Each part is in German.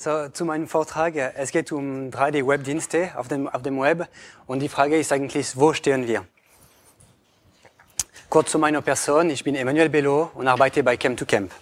So, zu meinem Vortrag. Es geht um 3D-Webdienste auf dem Web. Und die Frage ist eigentlich, wo stehen wir? Kurz zu meiner Person. Ich bin Emmanuel Bello und arbeite bei Chem2Camp.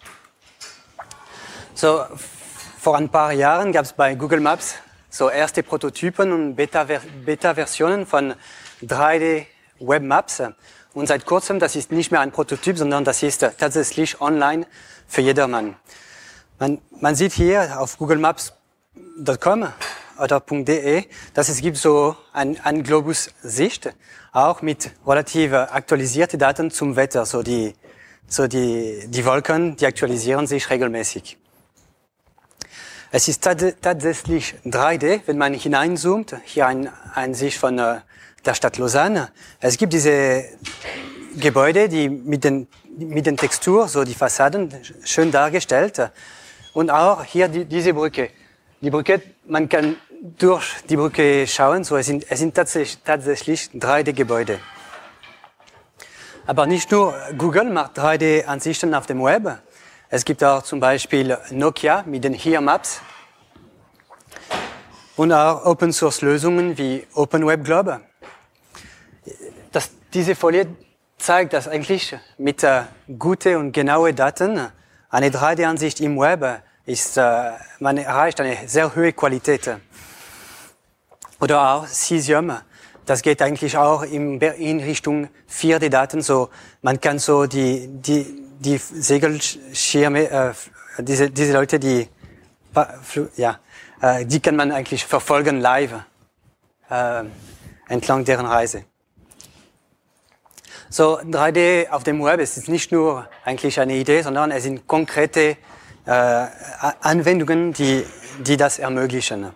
So, vor ein paar Jahren gab es bei Google Maps so erste Prototypen und Beta-Versionen von 3D-Webmaps. Und seit kurzem, das ist nicht mehr ein Prototyp, sondern das ist tatsächlich online für jedermann. Man sieht hier auf googlemaps.com oder .de, dass es gibt so ein Globus-Sicht, auch mit relativ aktualisierten Daten zum Wetter. Die Wolken, die aktualisieren sich regelmäßig. Es ist tatsächlich 3D, wenn man hineinzoomt. Hier ein Sicht von der Stadt Lausanne. Es gibt diese Gebäude, die mit den Texturen, so die Fassaden, schön dargestellt. Und auch hier diese Brücke. Die Brücke, man kann durch die Brücke schauen, so es sind tatsächlich 3D-Gebäude. Aber nicht nur Google macht 3D-Ansichten auf dem Web. Es gibt auch zum Beispiel Nokia mit den Here Maps und auch Open-Source-Lösungen wie OpenWebGlobe. Diese Folie zeigt, dass eigentlich mit guten und genauen Daten eine 3D-Ansicht im Web ist, man erreicht eine sehr hohe Qualität. Oder auch Cesium, das geht eigentlich auch in Richtung 4D-Daten. So, man kann so die Segelschirme, diese Leute, die kann man eigentlich verfolgen live entlang deren Reise. So, 3D auf dem Web ist nicht nur eigentlich eine Idee, sondern es sind konkrete Anwendungen, die das ermöglichen.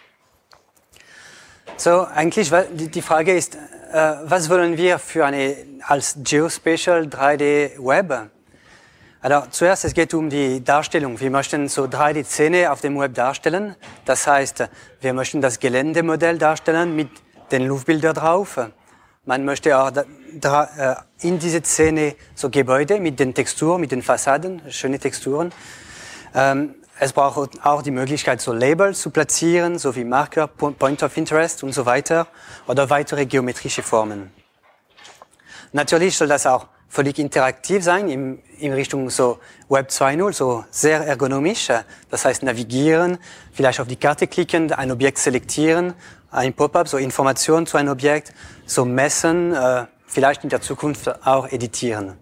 So, eigentlich die Frage ist, was wollen wir als Geospatial 3D Web? Also zuerst, es geht um die Darstellung. Wir möchten so 3D-Szene auf dem Web darstellen. Das heißt, wir möchten das Geländemodell darstellen mit den Luftbildern drauf. Man möchte auch in diese Szene so Gebäude mit den Texturen, mit den Fassaden, schöne Texturen. Es braucht auch die Möglichkeit, so Labels zu platzieren, so wie Marker, Point of Interest und so weiter, oder weitere geometrische Formen. Natürlich soll das auch völlig interaktiv sein, in Richtung so Web 2.0, so sehr ergonomisch. Das heißt, navigieren, vielleicht auf die Karte klicken, ein Objekt selektieren, ein Pop-up, so Informationen zu einem Objekt, so messen, vielleicht in der Zukunft auch editieren.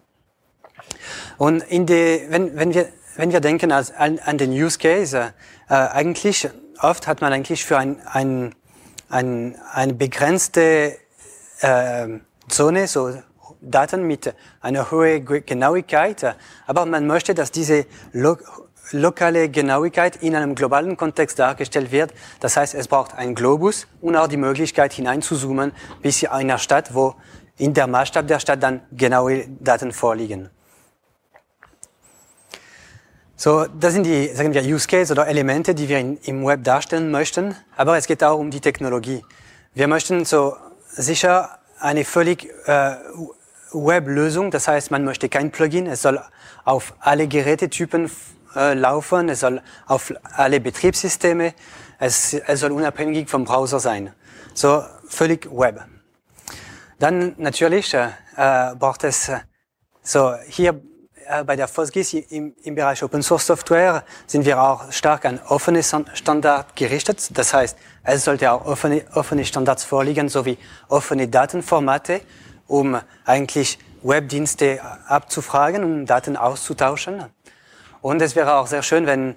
Und wenn wir denken an den Use Case, eigentlich oft hat man eigentlich für eine begrenzte Zone so Daten mit einer hohen Genauigkeit, aber man möchte, dass diese lokale Genauigkeit in einem globalen Kontext dargestellt wird. Das heißt, es braucht einen Globus und auch die Möglichkeit hineinzuzoomen bis in einer Stadt, wo in der Maßstab der Stadt dann genaue Daten vorliegen. So, das sind die, sagen wir, Use Case oder Elemente, die wir im Web darstellen möchten. Aber es geht auch um die Technologie. Wir möchten so sicher eine völlig Web-Lösung. Das heißt, man möchte kein Plugin. Es soll auf alle Gerätetypen laufen. Es soll auf alle Betriebssysteme. Es soll unabhängig vom Browser sein. So, völlig Web. Dann natürlich braucht es so hier bei der FOSGIS im Bereich Open Source Software sind wir auch stark an offene Standards gerichtet. Das heißt, es sollte auch offene Standards vorliegen, sowie offene Datenformate, um eigentlich Webdienste abzufragen und Daten auszutauschen. Und es wäre auch sehr schön, wenn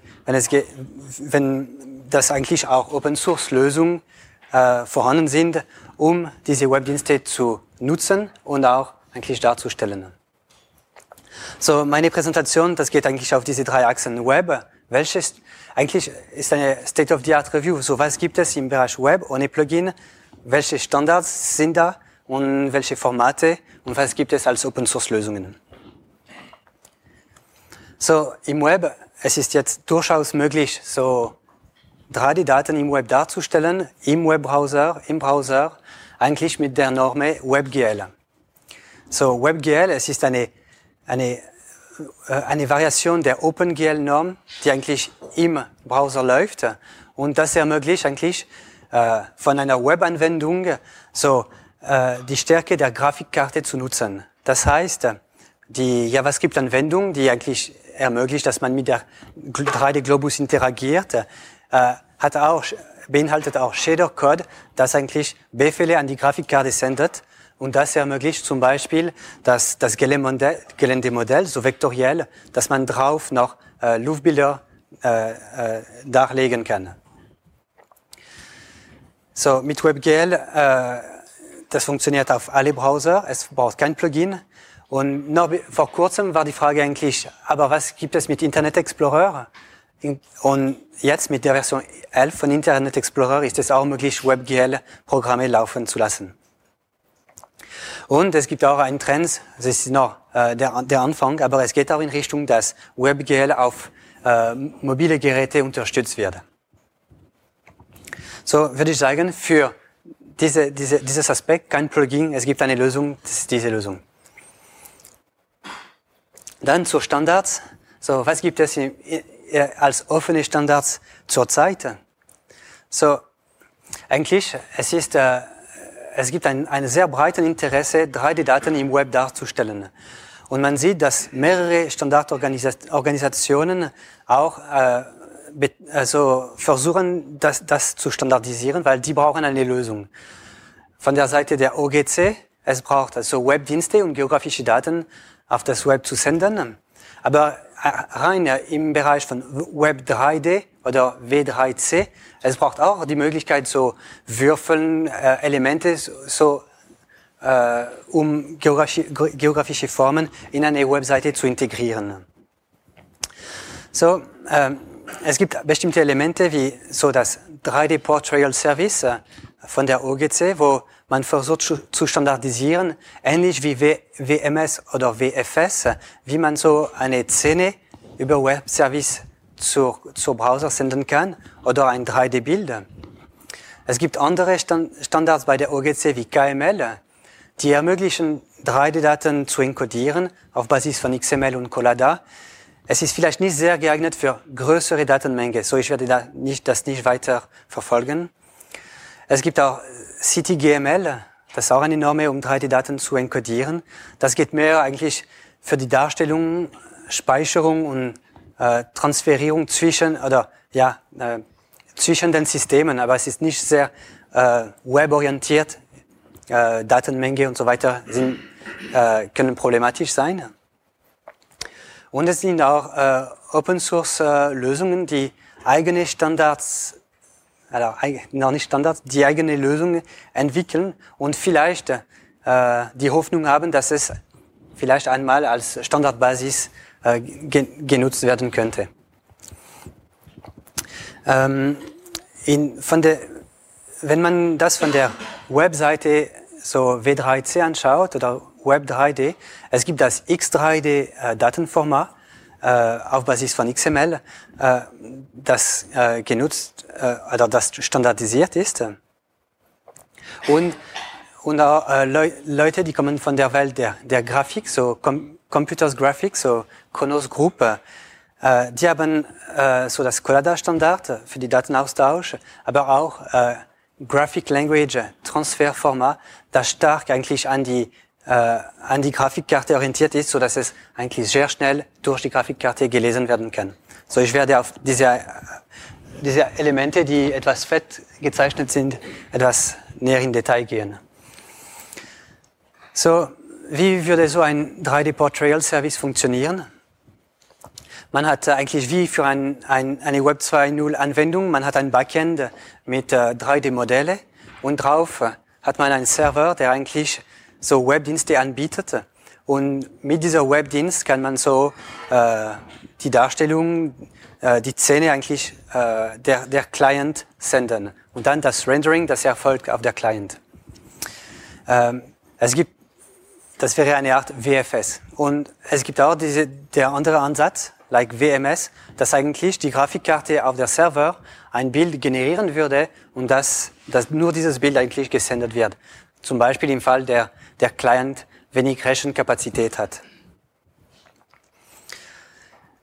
das eigentlich auch Open Source Lösungen vorhanden sind, um diese Webdienste zu nutzen und auch eigentlich darzustellen. So, meine Präsentation, das geht eigentlich auf diese 3 Achsen Web, welches eigentlich ist eine State-of-the-Art-Review. So, was gibt es im Bereich Web ohne Plugin? Welche Standards sind da und welche Formate und was gibt es als Open-Source-Lösungen? So, im Web, es ist jetzt durchaus möglich, so 3D-Daten im Web darzustellen, im Webbrowser, im Browser, eigentlich mit der Norm WebGL. So, WebGL, es ist eine eine Variation der OpenGL-Norm, die eigentlich im Browser läuft. Und das ermöglicht eigentlich von einer Webanwendung so die Stärke der Grafikkarte zu nutzen. Das heißt, die JavaScript-Anwendung, die eigentlich ermöglicht, dass man mit der 3D-Globus interagiert, beinhaltet auch Shader-Code, das eigentlich Befehle an die Grafikkarte sendet. Und das ermöglicht zum Beispiel das Geländemodell, so vektoriell, dass man drauf noch Luftbilder darlegen kann. So, mit WebGL, das funktioniert auf alle Browser, es braucht kein Plugin. Und noch vor kurzem war die Frage eigentlich, aber was gibt es mit Internet Explorer? Und jetzt mit der Version 11 von Internet Explorer ist es auch möglich, WebGL-Programme laufen zu lassen. Und es gibt auch einen Trend, das ist noch der Anfang, aber es geht auch in Richtung, dass WebGL auf mobile Geräte unterstützt wird. So würde ich sagen, für dieses Aspekt kein Plugin, es gibt eine Lösung, das ist diese Lösung. Dann zu Standards. So, was gibt es als offene Standards zurzeit? So, eigentlich, es gibt ein sehr breites Interesse, 3D-Daten im Web darzustellen. Und man sieht, dass mehrere Standardorganisationen auch versuchen, das zu standardisieren, weil die brauchen eine Lösung. Von der Seite der OGC, es braucht also Webdienste und geografische Daten auf das Web zu senden. Aber rein im Bereich von Web 3D oder W3C, es braucht auch die Möglichkeit, so Würfeln, Elemente, um geografische Formen in eine Webseite zu integrieren. So, es gibt bestimmte Elemente wie so das 3D Portrayal Service von der OGC, wo man versucht zu standardisieren, ähnlich wie WMS oder WFS, wie man so eine Szene über Web-Service zur Browser senden kann oder ein 3D-Bild. Es gibt andere Standards bei der OGC wie KML, die ermöglichen, 3D-Daten zu encodieren auf Basis von XML und Collada. Es ist vielleicht nicht sehr geeignet für größere Datenmengen, so ich werde das nicht weiter verfolgen. Es gibt auch CityGML, das ist auch eine Norm, um 3D-Daten zu encodieren. Das geht mehr eigentlich für die Darstellung, Speicherung und Transferierung zwischen den Systemen, aber es ist nicht sehr weborientiert. Datenmenge und so weiter können problematisch sein. Und es sind auch Open-Source-Lösungen, die eigene Standards, noch nicht Standards, die eigene Lösungen entwickeln und vielleicht die Hoffnung haben, dass es vielleicht einmal als Standardbasis genutzt werden könnte. Wenn man das von der Webseite so W3C anschaut oder Web 3D, es gibt das X3D-Datenformat auf Basis von XML, das genutzt oder das standardisiert ist. Und auch Leute, die kommen von der Welt der Grafik, so Computers Graphics, so Kronos Group, die haben so das Collada-Standard für die Datenaustausch, aber auch Graphic Language Transferformat, das stark eigentlich an die Grafikkarte orientiert ist, so dass es eigentlich sehr schnell durch die Grafikkarte gelesen werden kann. So, ich werde auf diese Elemente, die etwas fett gezeichnet sind, etwas näher in Detail gehen. So, wie würde so ein 3D Portrayal Service funktionieren? Man hat eigentlich wie für eine Web 2.0 Anwendung, man hat ein Backend mit 3D-Modelle und drauf hat man einen Server, der eigentlich so Webdienste anbietet. Und mit dieser Webdienst kann man so die Darstellung, die Szene eigentlich der Client senden. Und dann das Rendering, das erfolgt auf der Client. Das wäre eine Art WFS. Und es gibt auch der andere Ansatz, like WMS, dass eigentlich die Grafikkarte auf der Server ein Bild generieren würde und dass nur dieses Bild eigentlich gesendet wird. Zum Beispiel im Fall der Client wenig Rechenkapazität hat.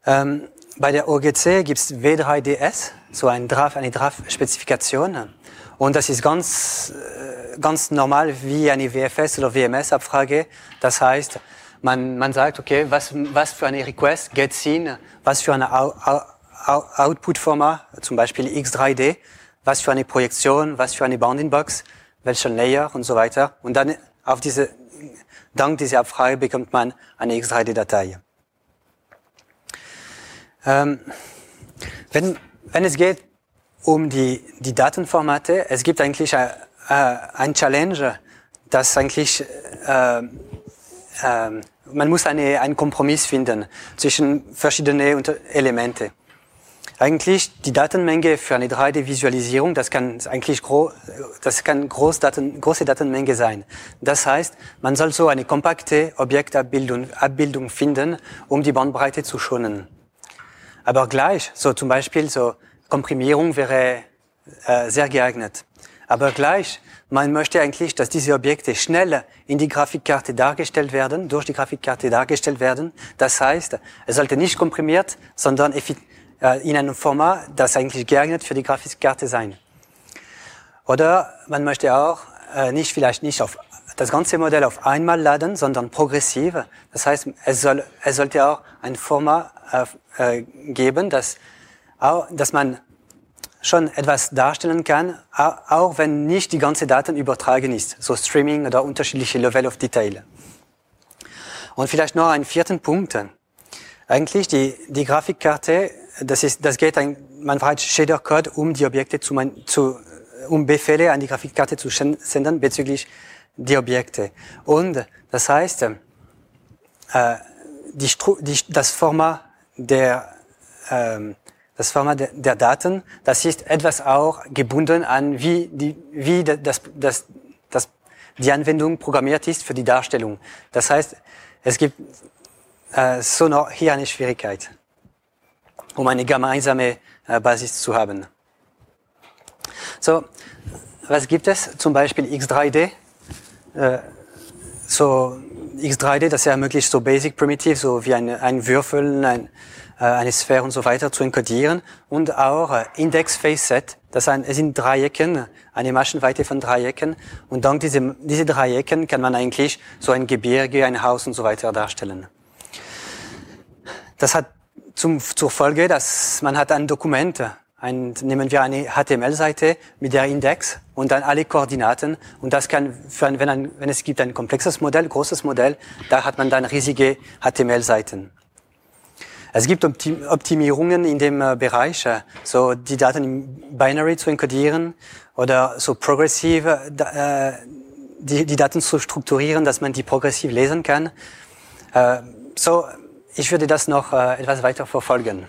Bei der OGC gibt es W3DS, so eine Draft-Spezifikation. Und das ist ganz normal wie eine WFS- oder WMS-Abfrage. Das heißt, man sagt, okay, was für eine Request geht hin, was für eine Output-Format, zum Beispiel X3D, was für eine Projektion, was für eine Bounding-Box, welcher Layer und so weiter. Und dann dank dieser Abfrage bekommt man eine X3D-Datei. Wenn es geht um die Datenformate, es gibt eigentlich ein Challenge, das eigentlich man muss einen Kompromiss finden zwischen verschiedenen Elemente. Eigentlich die Datenmenge für eine 3D-Visualisierung, das kann große Datenmenge sein. Das heißt, man soll so eine kompakte Objektabbildung finden, um die Bandbreite zu schonen. Aber gleich, so zum Beispiel, so Komprimierung wäre sehr geeignet. Aber gleich, man möchte eigentlich, dass diese Objekte schnell in die Grafikkarte dargestellt werden, durch die Grafikkarte dargestellt werden. Das heißt, es sollte nicht komprimiert, sondern in einem Format, das eigentlich geeignet für die Grafikkarte sein. Oder man möchte auch vielleicht nicht auf das ganze Modell auf einmal laden, sondern progressiv. Das heißt, es sollte auch ein Format geben, dass man schon etwas darstellen kann, auch wenn nicht die ganze Daten übertragen ist, so Streaming oder unterschiedliche Level of Detail. Und vielleicht noch einen vierten Punkt. Eigentlich die Grafikkarte, man braucht Shader-Code, um die Objekte um Befehle an die Grafikkarte zu senden bezüglich die Objekte. Und das heißt, das Format der Daten, das ist etwas auch gebunden an, wie die Anwendung programmiert ist für die Darstellung. Das heißt, es gibt so noch hier eine Schwierigkeit, um eine gemeinsame Basis zu haben. So, was gibt es? Zum Beispiel X3D. X3D, das ermöglicht so Basic Primitive, so wie ein Würfel, eine Sphäre und so weiter zu encodieren, und auch Index Face Set. Es sind Dreiecken, eine Maschenweite von Dreiecken, und dank diese Dreiecken kann man eigentlich so ein Gebirge, ein Haus und so weiter darstellen. Das hat zur Folge, dass man hat ein Dokument, nehmen wir eine HTML-Seite mit der Index und dann alle Koordinaten, und das kann, wenn es gibt ein komplexes Modell, großes Modell, da hat man dann riesige HTML-Seiten. Es gibt Optimierungen in dem Bereich, so die Daten im Binary zu encodieren oder so progressiv die Daten zu strukturieren, dass man die progressiv lesen kann. Ich würde das noch etwas weiter verfolgen.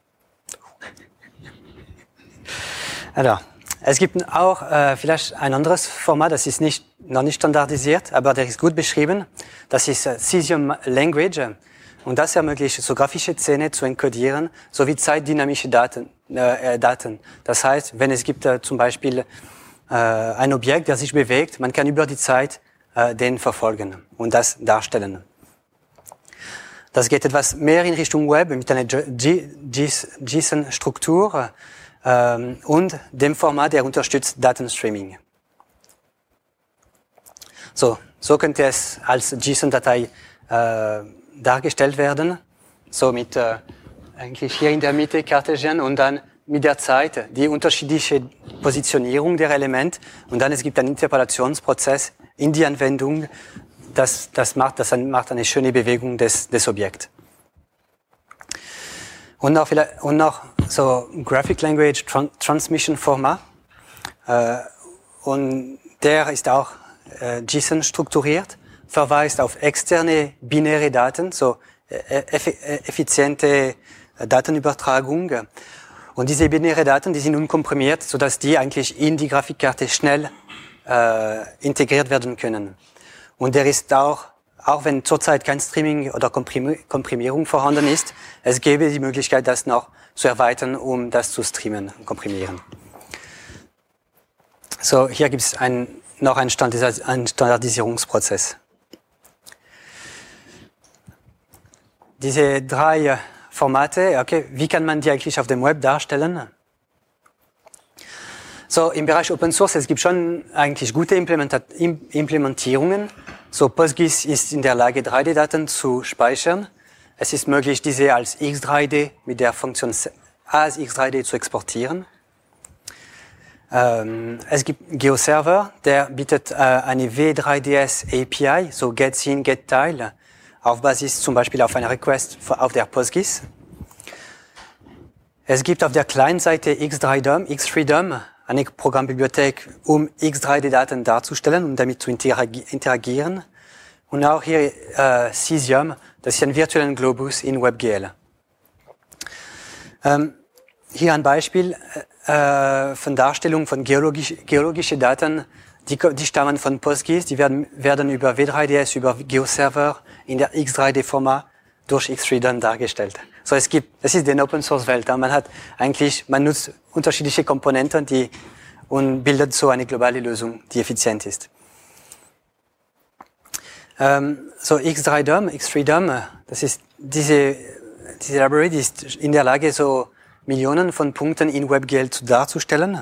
Also, es gibt auch vielleicht ein anderes Format, das ist noch nicht standardisiert, aber der ist gut beschrieben. Das ist Cesium Language. Und das ermöglicht, so grafische Szene zu encodieren, sowie zeitdynamische Daten. Das heißt, wenn es gibt zum Beispiel ein Objekt, das sich bewegt, man kann über die Zeit den verfolgen und das darstellen. Das geht etwas mehr in Richtung Web mit einer JSON-Struktur und dem Format, der unterstützt Datenstreaming. So könnte es als JSON-Datei dargestellt werden, so mit eigentlich hier in der Mitte Cartesian und dann mit der Zeit die unterschiedliche Positionierung der Elemente, und dann es gibt einen Interpolationsprozess in die Anwendung, das macht eine schöne Bewegung des Objekts. Und noch so Graphic Language Transmission Format, und der ist auch JSON strukturiert, verweist auf externe binäre Daten, so effiziente Datenübertragung. Und diese binäre Daten, die sind unkomprimiert, sodass die eigentlich in die Grafikkarte schnell integriert werden können. Und der ist auch wenn zurzeit kein Streaming oder Komprimierung vorhanden ist, es gäbe die Möglichkeit, das noch zu erweitern, um das zu streamen und komprimieren. So, hier gibt es noch einen Standardisierungsprozess. Diese drei Formate, okay, wie kann man die eigentlich auf dem Web darstellen? So, im Bereich Open Source, es gibt schon eigentlich gute Implementierungen. So, PostGIS ist in der Lage, 3D-Daten zu speichern. Es ist möglich, diese als X3D mit der Funktion as X3D zu exportieren. Es gibt GeoServer, der bietet eine W3DS API, so GetScene, GetTile, auf Basis zum Beispiel auf einer Request auf der PostGIS. Es gibt auf der Client-Seite X3DOM, eine Programmbibliothek, um X3D-Daten darzustellen und damit zu interagieren. Und auch hier Cesium, das ist ein virtueller Globus in WebGL. Hier ein Beispiel von Darstellung von geologischen Daten, die stammen von PostGIS, die werden über W3DS, über GeoServer in der X3D-Format durch X3DOM dargestellt. So, es ist die Open Source Welt. Man nutzt unterschiedliche Komponenten, und bildet so eine globale Lösung, die effizient ist. So, X3DOM, das ist diese Library, die ist in der Lage, so Millionen von Punkten in WebGL darzustellen.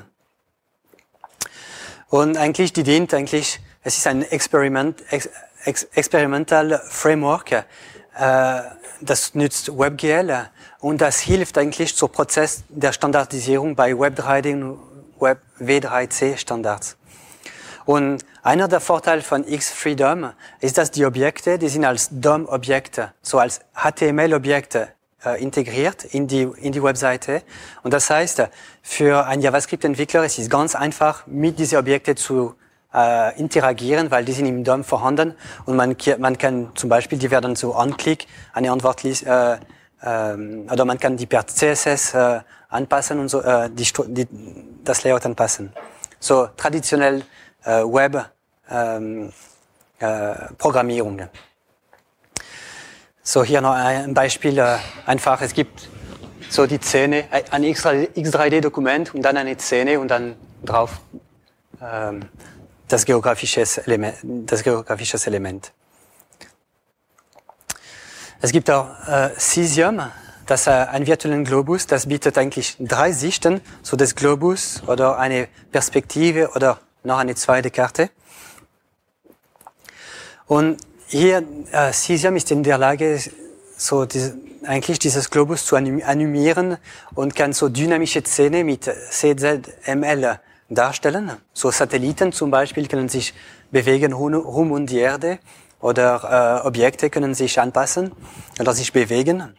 Und eigentlich, es ist ein Experimental Framework, das nützt WebGL und das hilft eigentlich zum Prozess der Standardisierung bei Web3D und W3C Standards. Und einer der Vorteile von X3DOM ist, dass die Objekte, die sind als DOM-Objekte, so als HTML-Objekte integriert in die Webseite. Und das heißt, für einen JavaScript-Entwickler ist es ganz einfach, mit diesen Objekten zu interagieren, weil die sind im DOM vorhanden und man kann zum Beispiel, die werden so anklick, eine Antwort oder man kann die per CSS anpassen und so das Layout anpassen. So traditionell Web Programmierung. So hier noch ein Beispiel, einfach, es gibt so die Szene, ein X3D-Dokument und dann eine Szene und dann drauf das geografische Element. Es gibt auch Cesium, das ist ein virtuellen Globus, das bietet eigentlich 3 Sichten, so des Globus oder eine Perspektive oder noch eine zweite Karte. Und hier, Cesium ist in der Lage, so eigentlich dieses Globus zu animieren und kann so dynamische Szene mit CZML darstellen. So Satelliten zum Beispiel können sich bewegen rund um die Erde oder Objekte können sich anpassen oder sich bewegen.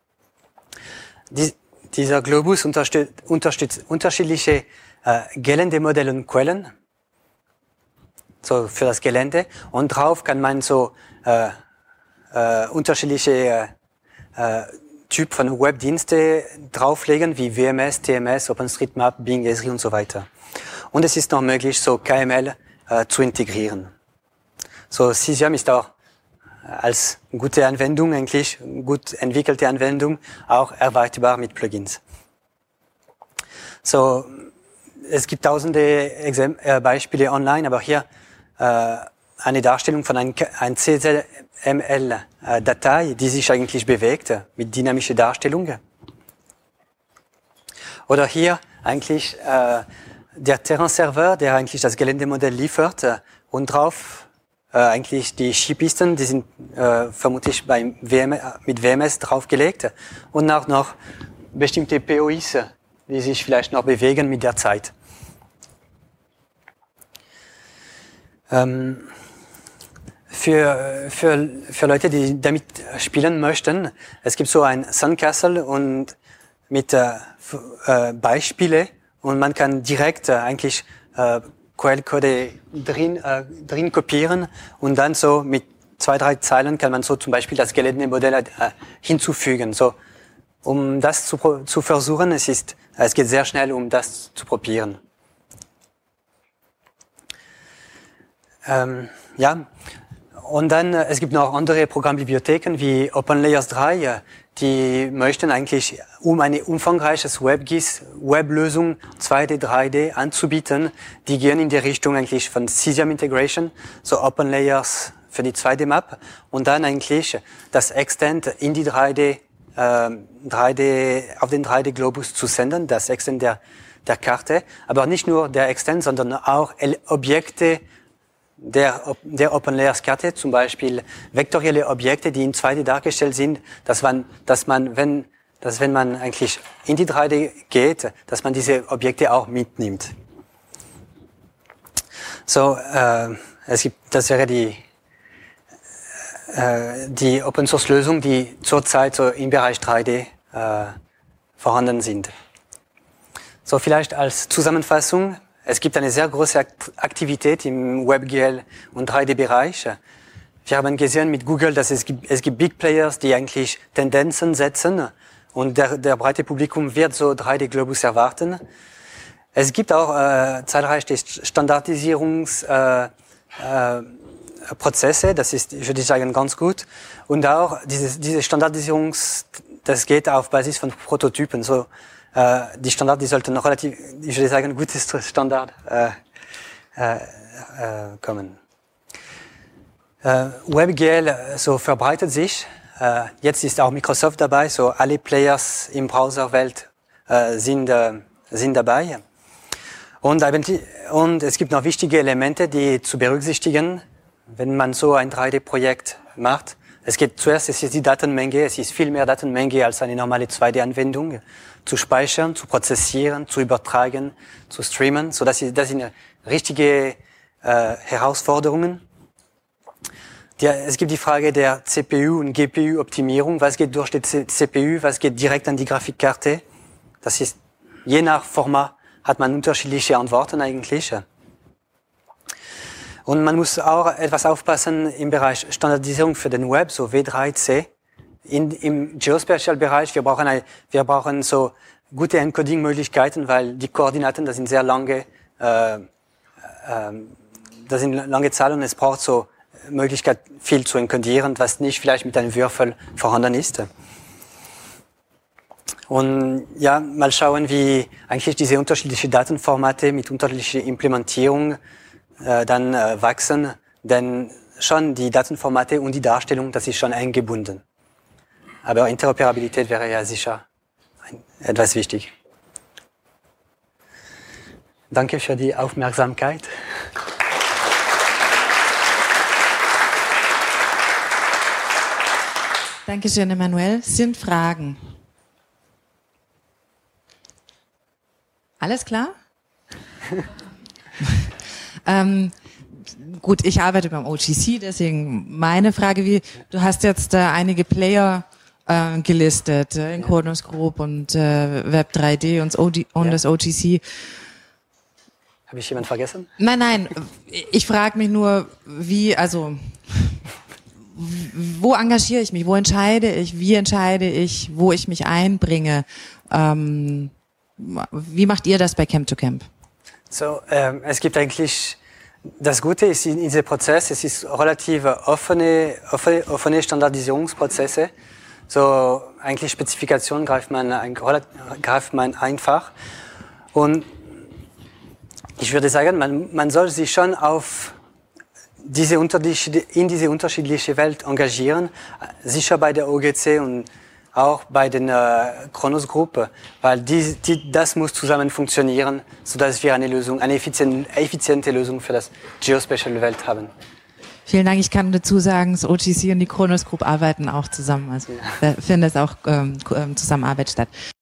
Dieser Globus unterstützt unterschiedliche Geländemodelle und Quellen, so für das Gelände, und drauf kann man so unterschiedliche Typ von Webdienste drauflegen, wie WMS, TMS, OpenStreetMap, Bing, Esri und so weiter. Und es ist noch möglich, so KML zu integrieren. So Cesium ist auch als gute Anwendung, eigentlich gut entwickelte Anwendung, auch erweiterbar mit Plugins. So, es gibt tausende Beispiele online, aber hier eine Darstellung von einer CSML-Datei, die sich eigentlich bewegt, mit dynamischer Darstellung. Oder hier eigentlich der Terrain-Server, der eigentlich das Geländemodell liefert und drauf eigentlich die Skipisten, die sind vermutlich mit WMS draufgelegt und auch noch bestimmte POIs, die sich vielleicht noch bewegen mit der Zeit. Für Leute, die damit spielen möchten, es gibt so ein Sandcastle und mit Beispiele und man kann direkt eigentlich Quellcode drin kopieren und dann so mit 2, 3 Zeilen kann man so zum Beispiel das Geländemodell hinzufügen. So, um das zu versuchen, es geht sehr schnell, um das zu probieren. Ja, und dann es gibt noch andere Programmbibliotheken wie OpenLayers 3, die möchten eigentlich, um eine umfangreiche Weblösung 2D, 3D anzubieten, die gehen in die Richtung eigentlich von Cesium Integration, so OpenLayers für die 2D-Map und dann eigentlich das Extend in die 3D auf den 3D-Globus zu senden, das Extend der Karte, aber nicht nur der Extend, sondern auch Objekte der Open Layers Karte, zum Beispiel vektorielle Objekte, die in 2D dargestellt sind, dass wenn man eigentlich in die 3D geht, dass man diese Objekte auch mitnimmt. So, das wäre die Open Source Lösung, die zurzeit so im Bereich 3D vorhanden sind. So, vielleicht als Zusammenfassung: Es gibt eine sehr große Aktivität im WebGL und 3D-Bereich. Wir haben gesehen mit Google, dass es gibt Big Players, die eigentlich Tendenzen setzen, und der breite Publikum wird so 3D-Globus erwarten. Es gibt auch zahlreiche Standardisierungsprozesse, das ist, würde ich sagen, ganz gut. Und auch diese das geht auf Basis von Prototypen. So, die Standard, die sollten noch relativ, ich würde sagen, gutes Standard kommen. WebGL so verbreitet sich. Jetzt ist auch Microsoft dabei, so alle Players im Browserwelt sind dabei. Und es gibt noch wichtige Elemente, die zu berücksichtigen, wenn man so ein 3D-Projekt macht. Es ist die Datenmenge, es ist viel mehr Datenmenge als eine normale 2D-Anwendung, zu speichern, zu prozessieren, zu übertragen, zu streamen. So, das sind richtige Herausforderungen. Es gibt die Frage der CPU- und GPU-Optimierung. Was geht durch die CPU, was geht direkt an die Grafikkarte? Das ist, je nach Format hat man unterschiedliche Antworten eigentlich. Und man muss auch etwas aufpassen im Bereich Standardisierung für den Web, so W3C. Im Geospatial-Bereich, wir brauchen so gute Encoding-Möglichkeiten, weil die Koordinaten, das sind sehr lange, das sind lange Zahlen, und es braucht so Möglichkeit, viel zu encodieren, was nicht vielleicht mit einem Würfel vorhanden ist. Und ja, mal schauen, wie eigentlich diese unterschiedlichen Datenformate mit unterschiedlicher Implementierung dann wachsen, denn schon die Datenformate und die Darstellung, das ist schon eingebunden. Aber Interoperabilität wäre ja sicher etwas wichtig. Danke für die Aufmerksamkeit. Dankeschön, Emanuel. Sind Fragen? Alles klar? Gut, ich arbeite beim OGC, deswegen meine Frage, du hast jetzt einige Player gelistet, in Kronos Group und Web3D und das OGC. Habe ich jemanden vergessen? Nein, ich frage mich nur, wo engagiere ich mich, wo entscheide ich, wie entscheide ich, wo ich mich einbringe? Wie macht ihr das bei Camp to Camp? So, es gibt eigentlich, das Gute ist in diesem Prozess, es ist relativ offene Standardisierungsprozesse. So, eigentlich Spezifikationen greift man einfach. Und ich würde sagen, man soll sich schon in diese unterschiedliche Welt engagieren, sicher bei der OGC und auch bei den Kronos Gruppe, weil das muss zusammen funktionieren, sodass wir eine effiziente Lösung für das Geospatial-Welt haben. Vielen Dank. Ich kann dazu sagen, das OGC und die Kronos Group arbeiten auch zusammen. Also da findet auch Zusammenarbeit statt.